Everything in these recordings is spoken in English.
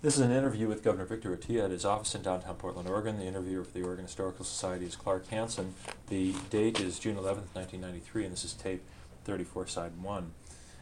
This is an interview with Governor Victor Attia at his office in downtown Portland, Oregon. The interviewer for the Oregon Historical Society is Clark Hansen. The date is June 11th, 1993, and this is tape 34, side 1.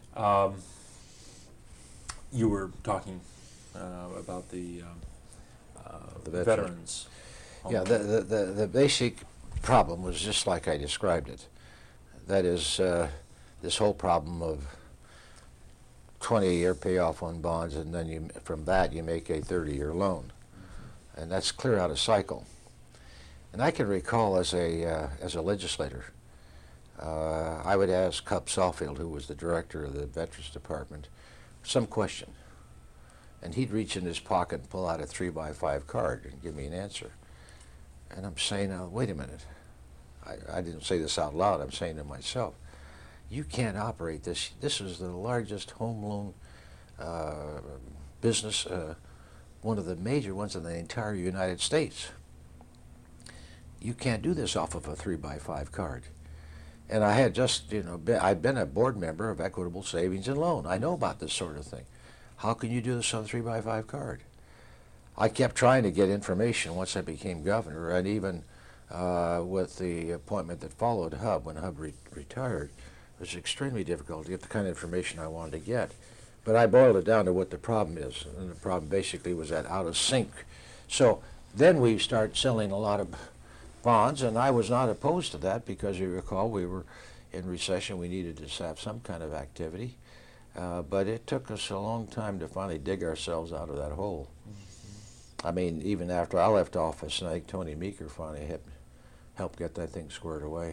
You were talking about the veterans. Yeah, the basic problem was just like I described it. That is, this whole problem of 20-year payoff on bonds, and then from that you make a 30-year loan, and that's clear out a cycle. And I can recall as a legislator, I would ask Cup Sawfield, who was the director of the Veterans Department, some question, and he'd reach in his pocket and pull out a 3x5 card and give me an answer. And I'm saying, wait a minute. I didn't say this out loud. I'm saying to myself, you can't operate this. This is the largest home loan business, one of the major ones in the entire United States. You can't do this off of a 3x5 card. And I had just, I'd been a board member of Equitable Savings and Loan. I know about this sort of thing. How can you do this on a 3x5 card? I kept trying to get information once I became governor, and even with the appointment that followed Hub, when Hub retired, it was extremely difficult to get the kind of information I wanted to get. But I boiled it down to what the problem is, and the problem basically was that out of sync. So then we started selling a lot of bonds, and I was not opposed to that because you recall we were in recession. We needed to have some kind of activity, but it took us a long time to finally dig ourselves out of that hole. I mean, even after I left office, I think Tony Meeker finally helped get that thing squared away.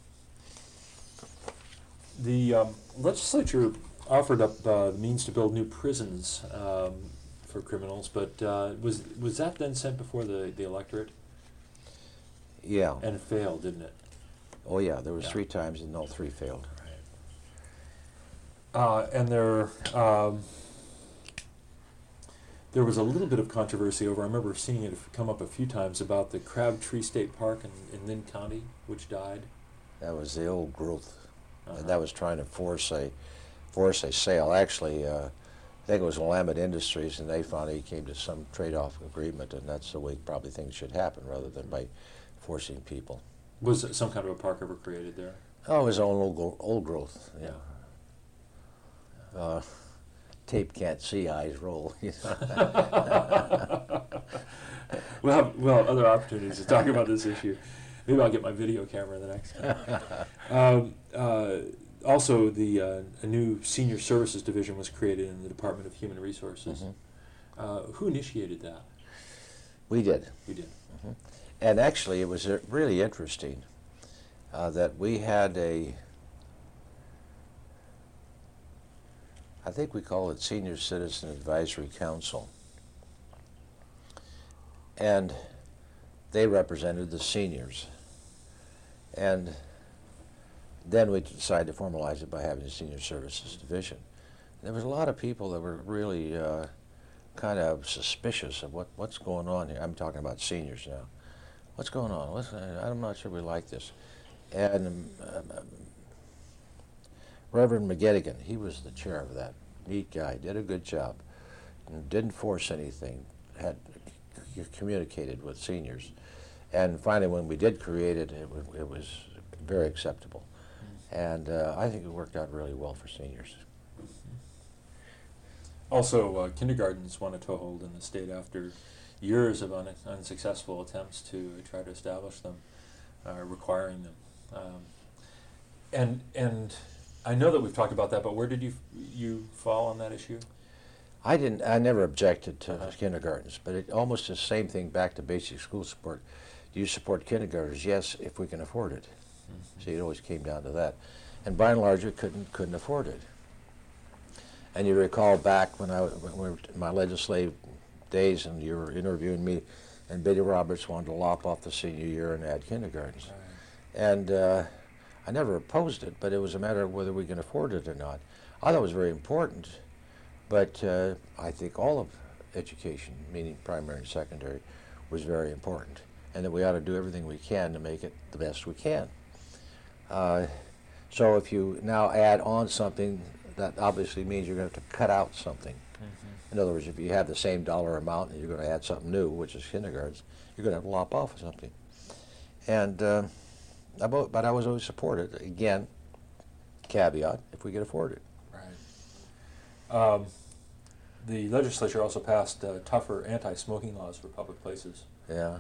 The legislature offered up the means to build new prisons for criminals, but was that then sent before the electorate? Yeah. And it failed, didn't it? Oh yeah, there was 3 times and all 3 failed. Right. And there was a little bit of controversy over, I remember seeing it come up a few times, about the Crabtree State Park in Lynn County, which died. That was the old growth. And that was trying to force a sale. Actually, I think it was Willamette Industries, and they finally came to some trade-off agreement, and that's the way probably things should happen, rather than by forcing people. Was some kind of a park ever created there? Oh, it was old growth. Yeah. Tape can't see, eyes roll. Well, other opportunities to talk about this issue. Maybe I'll get my video camera the next time. Also, a new senior services division was created in the Department of Human Resources. Mm-hmm. Who initiated that? We did. You did. Mm-hmm. And actually, it was really interesting that we had I think we call it Senior Citizen Advisory Council. And they represented the seniors. And then we decided to formalize it by having a Senior Services Division. There was a lot of people that were really kind of suspicious of what's going on here. I'm talking about seniors now. What's going on? I'm not sure we like this. And Reverend McGettigan, he was the chair of that. Neat guy, did a good job. Didn't force anything, had communicated with seniors. And finally, when we did create it, it was very acceptable. And I think it worked out really well for seniors. Also, kindergartens want a toehold in the state after years of unsuccessful attempts to try to establish them, requiring them. And I know that we've talked about that, but where did you fall on that issue? I never objected to kindergartens, but it almost the same thing back to basic school support. Do you support kindergartens? Yes, if we can afford it. Mm-hmm. See, it always came down to that. And by and large, we couldn't afford it. And you recall back when we were in my legislative days, and you were interviewing me, and Betty Roberts wanted to lop off the senior year and add kindergartens. Right. And I never opposed it, but it was a matter of whether we can afford it or not. I thought it was very important, but I think all of education, meaning primary and secondary, was very important, and that we ought to do everything we can to make it the best we can. So if you now add on something, that obviously means you're going to have to cut out something. In other words, if you have the same dollar amount and you're going to add something new, which is kindergartens, you're going to have to lop off of something. And but I was always supported. Again, caveat, if we could afford it. Right. The legislature also passed tougher anti-smoking laws for public places. Yeah.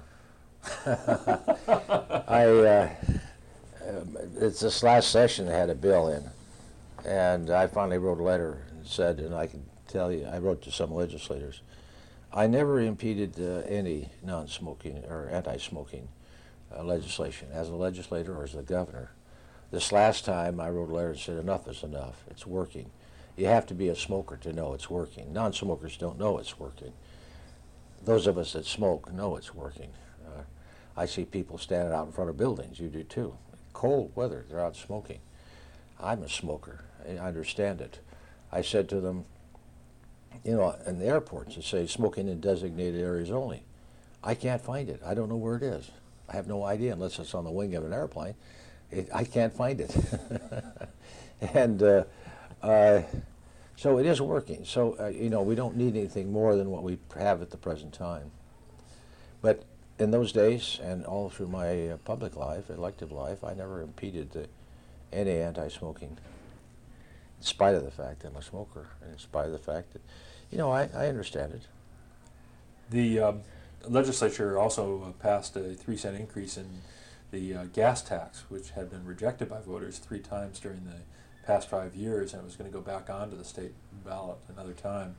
It's this last session I had a bill in, and I finally wrote a letter and said, and I can tell you, I wrote to some legislators, I never impeded any non-smoking or anti-smoking legislation as a legislator or as a governor. This last time I wrote a letter and said, enough is enough. It's working. You have to be a smoker to know it's working. Non-smokers don't know it's working. Those of us that smoke know it's working. I see people standing out in front of buildings. You do too. Cold weather, they're out smoking. I'm a smoker. I understand it. I said to them, you know, in the airports, they say smoking in designated areas only. I can't find it. I don't know where it is. I have no idea unless it's on the wing of an airplane. I can't find it. And so it is working. So, you know, we don't need anything more than what we have at the present time. But in those days and all through my public life, elective life, I never impeded any anti-smoking, in spite of the fact that I'm a smoker, and in spite of the fact that, you know, I understand it. The legislature also passed a 3-cent increase in the gas tax, which had been rejected by voters 3 times during the past 5 years, and it was going to go back onto the state ballot another time.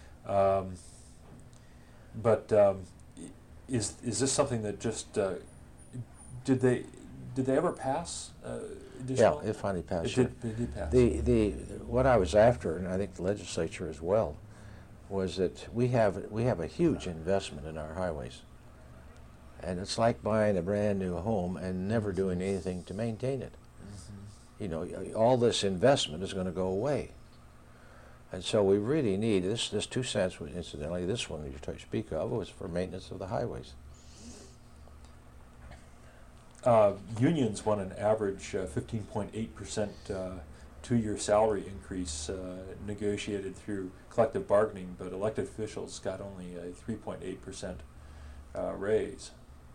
Is this something that just did they ever pass additional? Yeah, it finally passed. It did pass. What I was after, and I think the legislature as well, was that we have a huge investment in our highways, and it's like buying a brand new home and never doing anything to maintain it. You know, all this investment is going to go away. And so we really need, this 2 cents, incidentally, this one you speak of, was for maintenance of the highways. Unions won an average 15.8% 2-year salary increase negotiated through collective bargaining, but elected officials got only a 3.8% raise.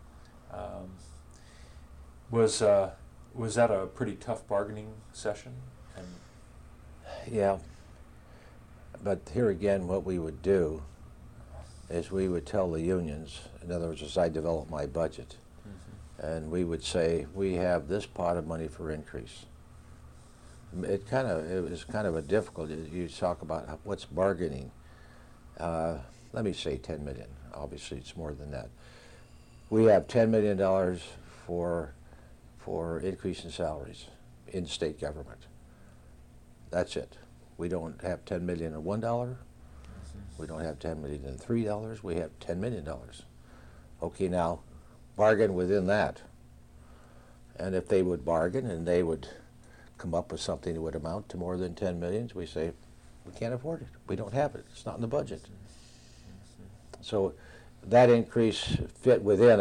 Was that a pretty tough bargaining session? And yeah. But here again, what we would do is we would tell the unions, in other words, as I develop my budget, and we would say, we have this pot of money for increase. It was kind of a difficult, you talk about what's bargaining. Let me say 10 million. Obviously, it's more than that. We have $10 million for increase in salaries in state government. That's it. We don't have $10 million in $1. We don't have $10 million in $3. We have $10 million. Okay, now bargain within that. And if they would bargain and they would come up with something that would amount to more than 10 million, we say, we can't afford it. We don't have it. It's not in the budget. So that increase fit within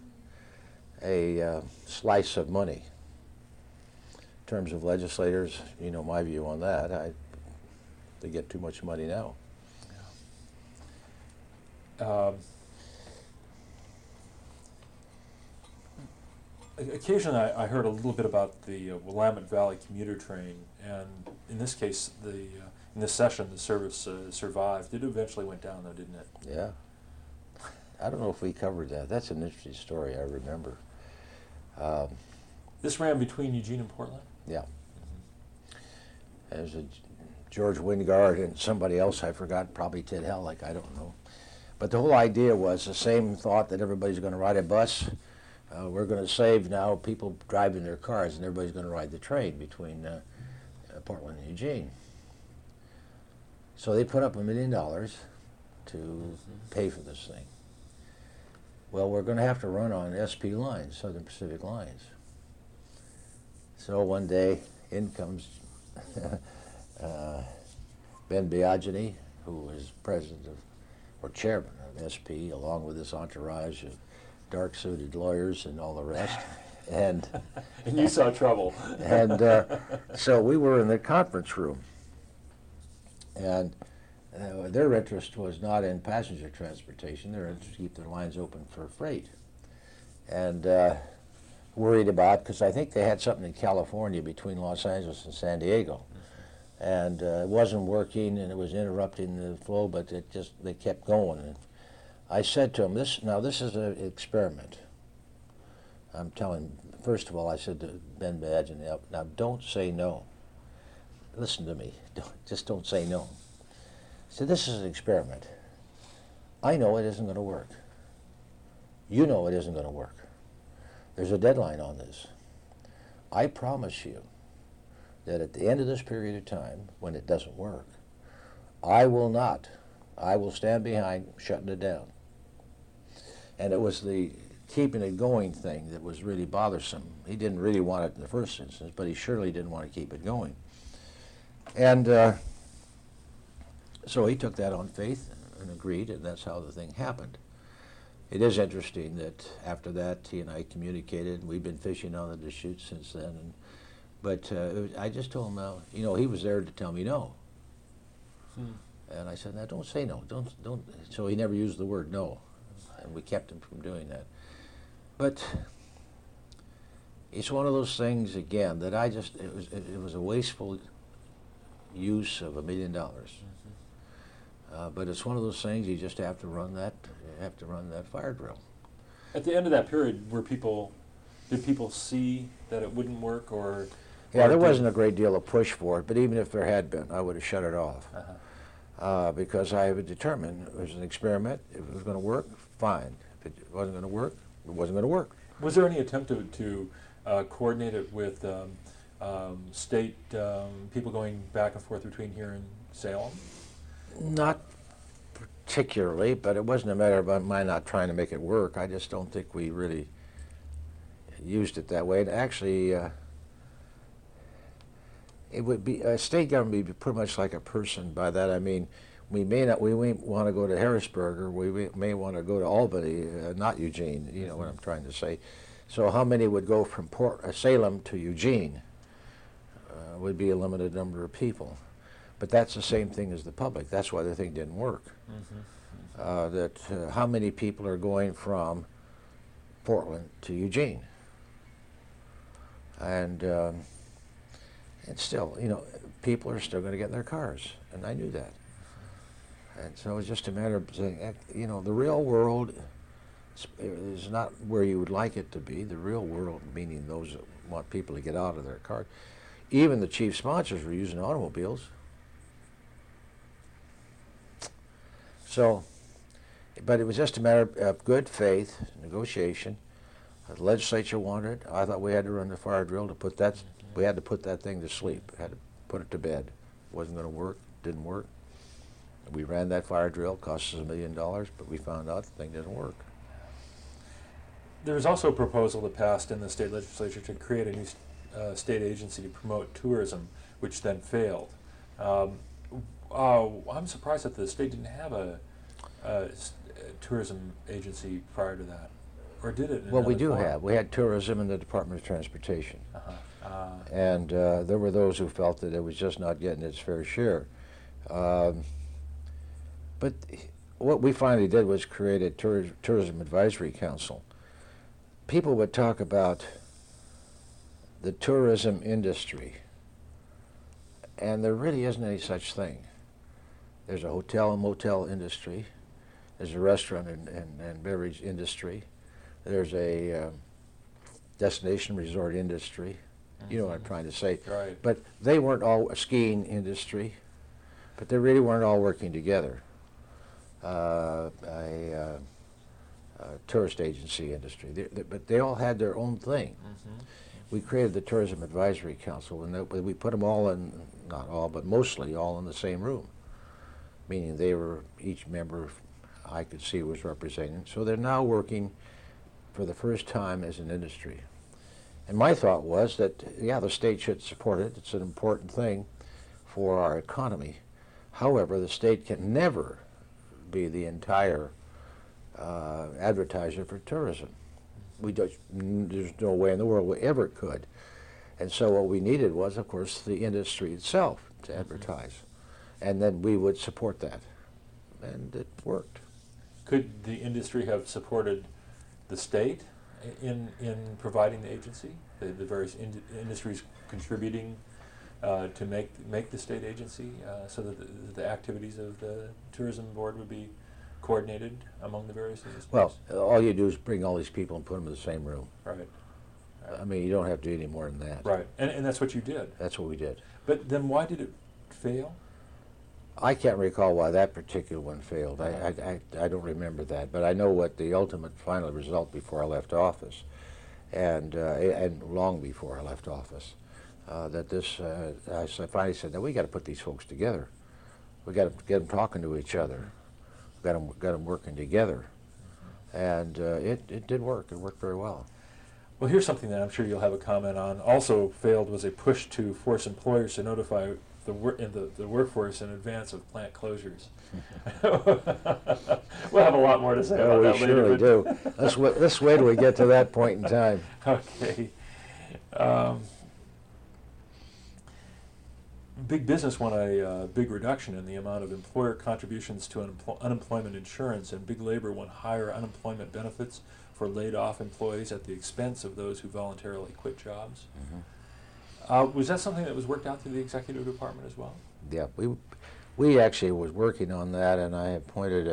a slice of money. In terms of legislators, you know my view on that. They get too much money now. Occasionally I heard a little bit about the Willamette Valley commuter train, and in this case, in this session, the service survived. It eventually went down, though, didn't it? Yeah. I don't know if we covered that. That's an interesting story, I remember. This ran between Eugene and Portland? Yeah. There's a George Wingard and somebody else I forgot, probably Ted Hellick, I don't know. But the whole idea was the same thought that everybody's going to ride a bus. We're going to save now people driving their cars, and everybody's going to ride the train between Portland and Eugene. So they put up $1 million to pay for this thing. Well, we're going to have to run on SP lines, Southern Pacific lines. So one day, in comes Ben Biagini, who was president of, or chairman of SP, along with this entourage of dark-suited lawyers and all the rest. And you saw trouble. And so we were in the conference room, and their interest was not in passenger transportation. Their interest to keep their lines open for freight. And worried about, because I think they had something in California between Los Angeles and San Diego. And it wasn't working, and it was interrupting the flow, but they kept going. And I said to them, this is an experiment. I'm telling, first of all, I said to Ben Badge, now don't say no. Listen to me, just don't say no. I said, this is an experiment. I know it isn't going to work. You know it isn't going to work. There's a deadline on this. I promise you that at the end of this period of time, when it doesn't work, I will stand behind shutting it down. And it was the keeping it going thing that was really bothersome. He didn't really want it in the first instance, but he surely didn't want to keep it going. And so he took that on faith and agreed, and that's how the thing happened. It is interesting that after that, he and I communicated, and we've been fishing on the Deschutes since then. But I just told him, now, he was there to tell me no. And I said, now, don't say no. Don't. So he never used the word no, and we kept him from doing that. But it's one of those things, again, that it was a wasteful use of $1 million. But it's one of those things you just have to run that fire drill. At the end of that period, did people see that it wouldn't work, or? Yeah, there wasn't a great deal of push for it, but even if there had been, I would have shut it off. Because I had determined it was an experiment. If it was going to work, fine. If it wasn't going to work, it wasn't going to work. Was there any attempt to coordinate it with state people going back and forth between here and Salem? Not particularly, but it wasn't a matter of my not trying to make it work. I just don't think we really used it that way. And actually, it would be a state government would be pretty much like a person. By that I mean, we may want to go to Harrisburg, or we may want to go to Albany, not Eugene. You know what I'm trying to say. So how many would go from Salem to Eugene? Would be a limited number of people. But that's the same thing as the public. That's why the thing didn't work. How many people are going from Portland to Eugene? And still, people are still going to get in their cars, and I knew that. And so it's just a matter of saying, the real world is not where you would like it to be. The real world, meaning those that want people to get out of their cars. Even the chief sponsors were using automobiles. So, but it was just a matter of good faith, negotiation. The legislature wanted it. I thought we had to run the fire drill to put that. We had to put that thing to sleep. Had to put it to bed. It wasn't going to work. Didn't work. We ran that fire drill. Cost us $1 million, but we found out the thing didn't work. There was also a proposal that passed in the state legislature to create a new state agency to promote tourism, which then failed. I'm surprised that the state didn't have a tourism agency prior to that, or did it? Well, we do have. We had tourism in the Department of Transportation, and there were those who felt that it was just not getting its fair share. But what we finally did was create a tourism advisory council. People would talk about the tourism industry, and there really isn't any such thing. There's a hotel and motel industry. There's a restaurant and beverage industry. There's a destination resort industry. You know what I'm trying to say. Right. But they weren't all a skiing industry, but they really weren't all working together. A tourist agency industry, but they all had their own thing. We created the Tourism Advisory Council, and we put them all in, not all, but mostly all in the same room, meaning they were, each member I could see was represented. So they're now working for the first time as an industry. And my thought was that, yeah, the state should support it. It's an important thing for our economy. However, the state can never be the entire advertiser for tourism. There's no way in the world we ever could. And so what we needed was, of course, the industry itself to advertise. and then we would support that, and it worked. Could the industry have supported the state in providing the agency? The various industries contributing to make the state agency so that the activities of the tourism board would be coordinated among the various industries? Well, all you do is bring all these people and put them in the same room. Right. I mean, you don't have to do any more than that. Right, and that's what you did. That's what we did. But then why did it fail? I can't recall why that particular one failed. I don't remember that, but I know what the ultimate final result before I left office, and long before I left office, that this, I finally said, now we got to put these folks together. We got to get them talking to each other. Got them working together, and it did work. It worked very well. Well, here's something that I'm sure you'll have a comment on. Also failed was a push to force employers to notify the workforce in advance of plant closures. We'll have a lot more to say about that later. We surely do. Let's wait till we get to that point in time. Okay. Big business won a big reduction in the amount of employer contributions to unemployment insurance, and big labor won higher unemployment benefits for laid-off employees at the expense of those who voluntarily quit jobs. Mm-hmm. Was that something that was worked out through the executive department as well? Yeah, we actually was working on that, and I appointed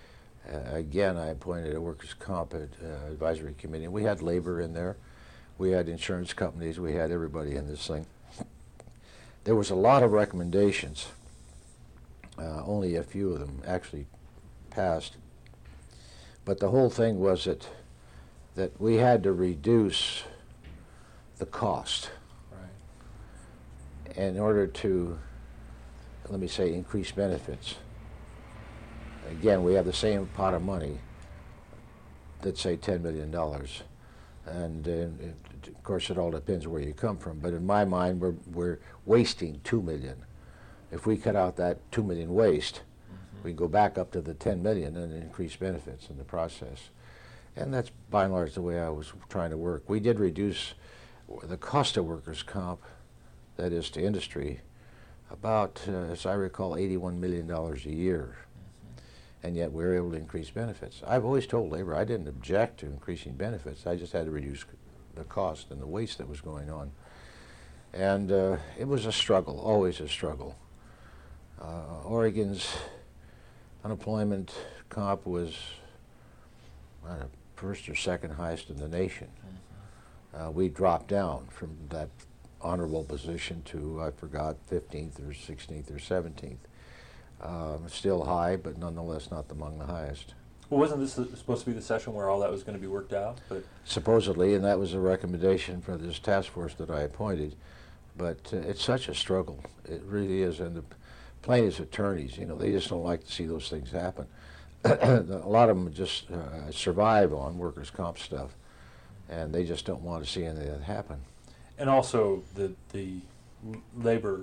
a workers' comp advisory committee. We had labor in there, we had insurance companies, we had everybody in this thing. There was a lot of recommendations. Only a few of them actually passed. But the whole thing was that we had to reduce the cost. Right. In order to, let me say, increase benefits. Again, we have the same pot of money, let's say $10 million. And of course, it all depends where you come from. But in my mind, we're wasting $2 million. If we cut out that $2 million waste, we go back up to the $10 million and increase benefits in the process. And that's by and large the way I was trying to work. We did reduce the cost of workers' comp, that is to industry, about, as I recall, $81 million a year. And yet we were able to increase benefits. I've always told labor I didn't object to increasing benefits. I just had to reduce the cost and the waste that was going on. And it was a struggle, always a struggle. Oregon's unemployment comp was first or second highest in the nation. We dropped down from that honorable position to, I forgot, 15th or 16th or 17th. Still high, but nonetheless not among the highest. Well, wasn't this supposed to be the session where all that was going to be worked out? But supposedly, and that was a recommendation for this task force that I appointed. But it's such a struggle. It really is. And the plaintiffs' attorneys, they just don't like to see those things happen. A lot of them just survive on workers' comp stuff, and they just don't want to see any of that happen. And also the labor,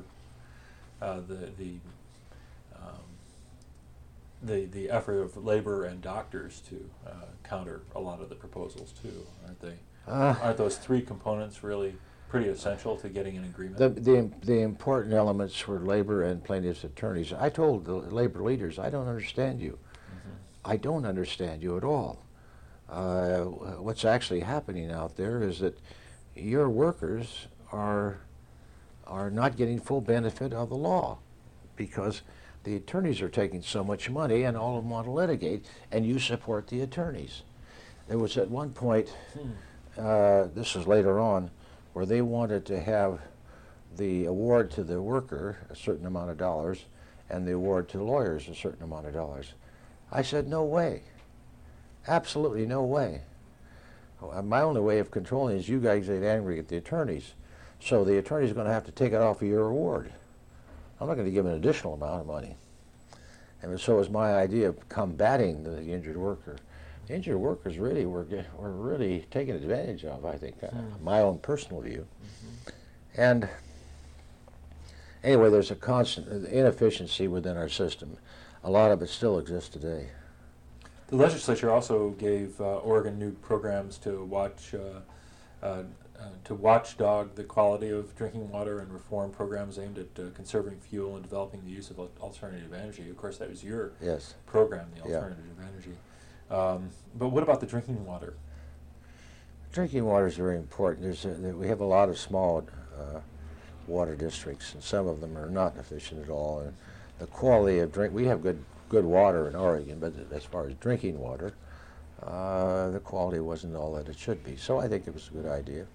the effort of labor and doctors to counter a lot of the proposals too, aren't they? Aren't those three components really pretty essential to getting an agreement? The important elements were labor and plaintiffs' attorneys. I told the labor leaders, I don't understand you. Mm-hmm. I don't understand you at all. What's actually happening out there is that your workers are not getting full benefit of the law because the attorneys are taking so much money and all of them want to litigate, and you support the attorneys. There was at one point, this was later on, where they wanted to have the award to the worker a certain amount of dollars and the award to the lawyers a certain amount of dollars. I said, no way. Absolutely no way. My only way of controlling is you guys get angry at the attorneys. So the attorney's going to have to take it off of your award. I'm not going to give an additional amount of money. And so it was my idea of combating the injured worker. The injured workers really were really taken advantage of, I think, my own personal view. Mm-hmm. And anyway, there's a constant inefficiency within our system. A lot of it still exists today. The legislature also gave Oregon new programs to watch to watchdog the quality of drinking water and reform programs aimed at conserving fuel and developing the use of alternative energy. Of course, that was your Yes. program, the Yeah. alternative energy. But what about the drinking water? Drinking water is very important. We have a lot of small water districts, and some of them are not efficient at all. And the quality of we have good water in Oregon, but as far as drinking water, the quality wasn't all that it should be. So I think it was a good idea.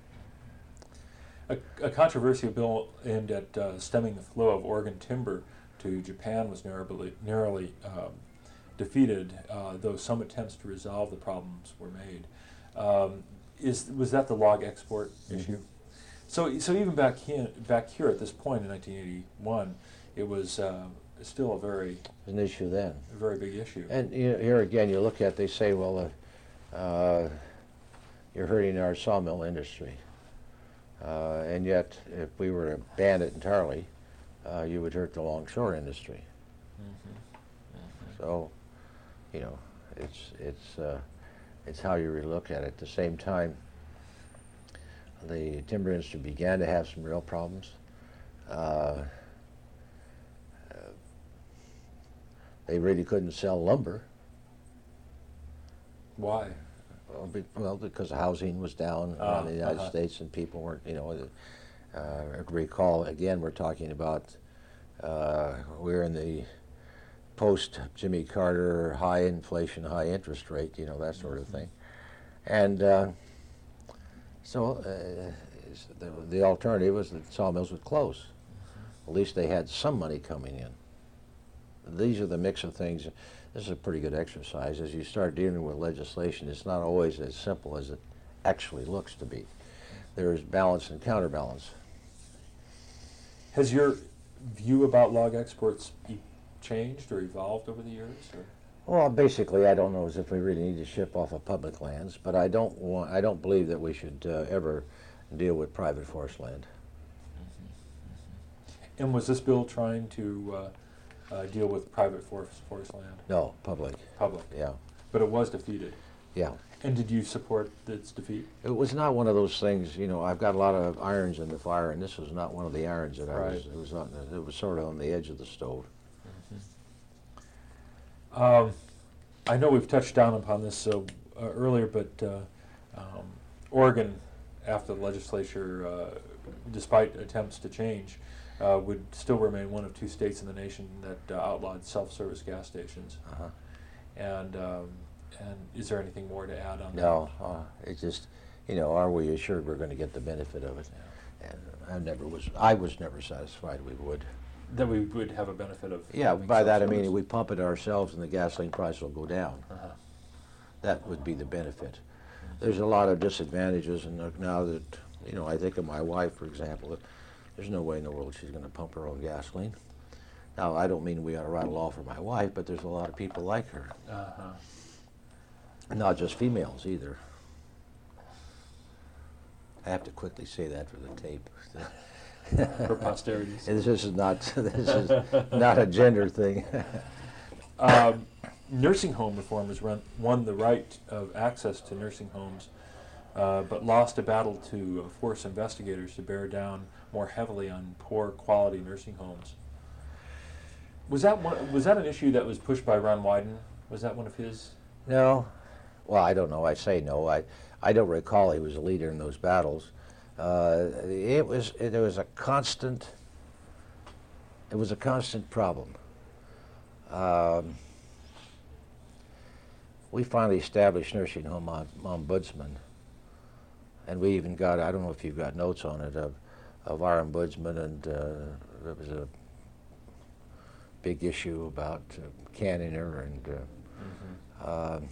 A controversial bill aimed at stemming the flow of Oregon timber to Japan was narrowly defeated, though some attempts to resolve the problems were made. Was that the log export issue? So even back here at this point in 1981, it was still a very An issue then. very big issue. And here again, you look at, they say, well, you're hurting our sawmill industry. And yet, if we were to ban it entirely, you would hurt the longshore industry. So, it's how you really look at it. At the same time, the timber industry began to have some real problems. They really couldn't sell lumber. Why? Well, because housing was down around the United States, and people weren't, recall, again, we're talking about, we're in the post-Jimmy Carter high inflation, high interest rate, that sort of thing. And so the alternative was that sawmills would close. At least they had some money coming in. These are the mix of things. This is a pretty good exercise. As you start dealing with legislation, it's not always as simple as it actually looks to be. There is balance and counterbalance. Has your view about log exports changed or evolved over the years? Or? Well, basically, I don't know as if we really need to ship off of public lands, but I don't believe that we should ever deal with private forest land. And was this bill trying to deal with private forest land? No, public. Public. Yeah. But it was defeated. Yeah. And did you support its defeat? It was not one of those things, I've got a lot of irons in the fire, and this was not one of the irons that it was sort of on the edge of the stove. I know we've touched down upon this earlier, but Oregon, after the legislature, despite attempts to change, would still remain one of 2 states in the nation that outlawed self-service gas stations. And is there anything more to add on that? No, it's just, are we assured we're going to get the benefit of it? And I was never satisfied we would. That we would have a benefit of. Yeah, by that I mean we pump it ourselves and the gasoline price will go down. That would be the benefit. There's a lot of disadvantages, and now that, I think of my wife, for example, there's no way in the world she's going to pump her own gasoline. Now, I don't mean we ought to write a law for my wife, but there's a lot of people like her. Not just females either. I have to quickly say that for the tape. For posterity. This is not a gender thing. Nursing home reformers won the right of access to nursing homes, but lost a battle to force investigators to bear down more heavily on poor quality nursing homes. Was that an issue that was pushed by Ron Wyden? Was that one of his? No. Well, I don't know. I say no. I don't recall he was a leader in those battles. It was a constant problem. We finally established nursing home ombudsman, and we even got, I don't know if you've got notes on it, of our ombudsman, and there was a big issue about Canninger, and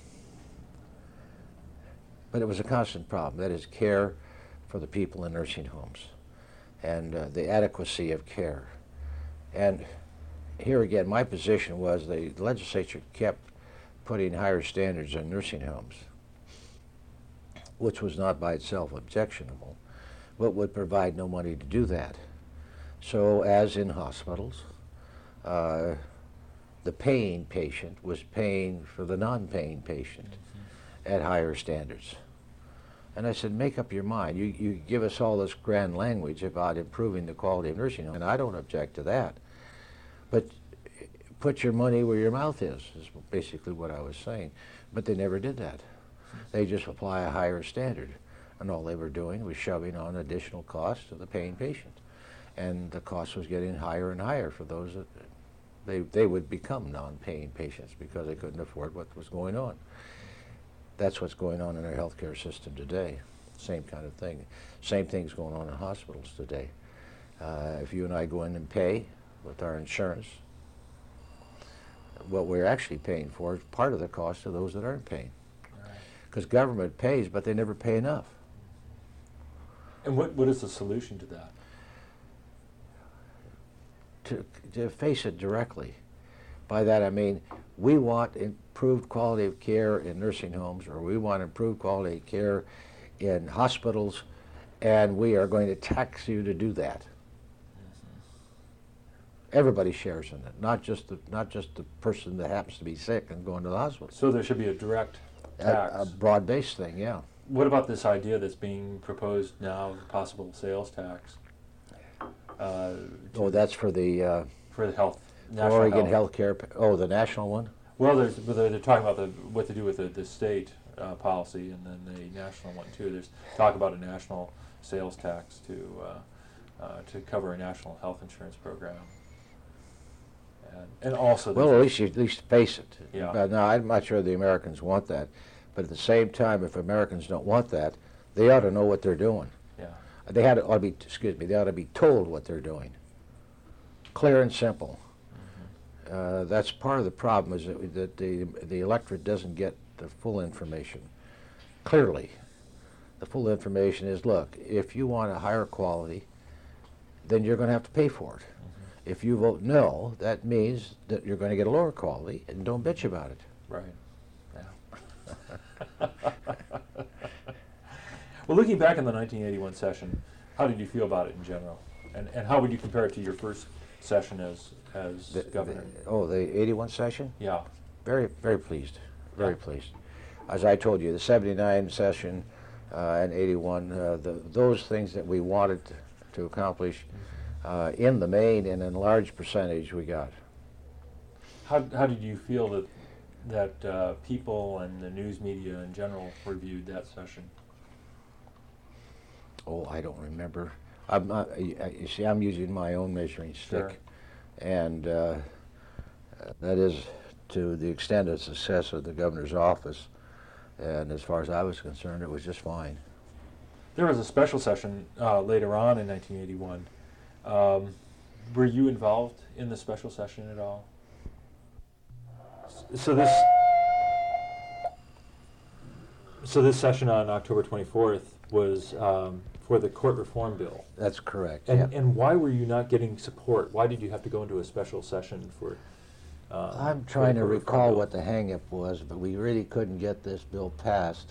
but it was a constant problem. That is, care for the people in nursing homes and the adequacy of care. And here again, my position was the legislature kept putting higher standards on nursing homes, which was not by itself objectionable, but would provide no money to do that. So as in hospitals, the paying patient was paying for the non-paying patient at higher standards. And I said, make up your mind. You give us all this grand language about improving the quality of nursing home, and I don't object to that. But put your money where your mouth is basically what I was saying. But they never did that. They just apply a higher standard. And all they were doing was shoving on additional costs to the paying patient. And the cost was getting higher and higher for those that they would become non-paying patients because they couldn't afford what was going on. That's what's going on in our healthcare system today. Same kind of thing. Same thing's going on in hospitals today. If you and I go in and pay with our insurance, what we're actually paying for is part of the cost of those that aren't paying. Because government pays, but they never pay enough. And what is the solution to that? To face it directly. By that I mean, we want improved quality of care in nursing homes, or we want improved quality of care in hospitals, and we are going to tax you to do that. Everybody shares in it, not just the person that happens to be sick and going to the hospital. So there should be a direct tax. A broad-based thing, yeah. What about this idea that's being proposed now, possible sales tax? That's for the health, national Oregon health. Healthcare. Oh, the national one. Well, they're talking about what to do with the state policy, and then the national one too. There's talk about a national sales tax to cover a national health insurance program, and also. Well, at least face it. Yeah. But no, I'm not sure the Americans want that. But at the same time, if Americans don't want that, they ought to know what they're doing. Yeah. They ought to be told what they're doing. Clear and simple. Mm-hmm. That's part of the problem, is that the electorate doesn't get the full information. Clearly, the full information is, look, if you want a higher quality, then you're going to have to pay for it. Mm-hmm. If you vote no, that means that you're going to get a lower quality, and don't bitch about it. Right. Well, looking back on the 1981 session, how did you feel about it in general? And how would you compare it to your first session as governor? The 81 session? Yeah. Very, very pleased. Very pleased. As I told you, the 79 session and 81, those things that we wanted to accomplish in the main and in large percentage we got. How did you feel that people and the news media in general reviewed that session? Oh, I don't remember. I'm not, you see, I'm using my own measuring stick. Sure. And that is to the extent of success of the governor's office. And as far as I was concerned, it was just fine. There was a special session later on in 1981. Were you involved in the special session at all? So this session on October 24th was for the court reform bill. That's correct. And why were you not getting support? Why did you have to go into a special session for? I'm trying to recall what the hang-up was, but we really couldn't get this bill passed.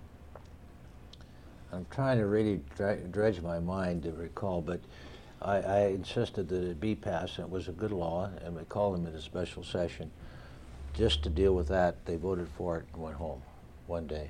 I'm trying to really dredge my mind to recall, but I insisted that it be passed, and it was a good law, and we called them in a special session just to deal with that. They voted for it and went home one day.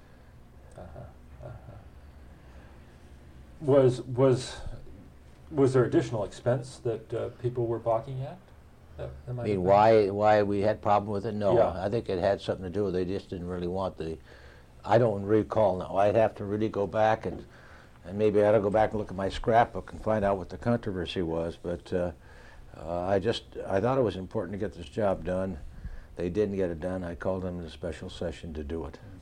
Was there additional expense that people were balking at? I mean, why we had problem with it? No, yeah. I think it had something to do with they just didn't really want the. I don't recall now. I'd have to really go back and maybe I ought to go back and look at my scrapbook and find out what the controversy was. But I thought it was important to get this job done. They didn't get it done. I called them in a special session to do it.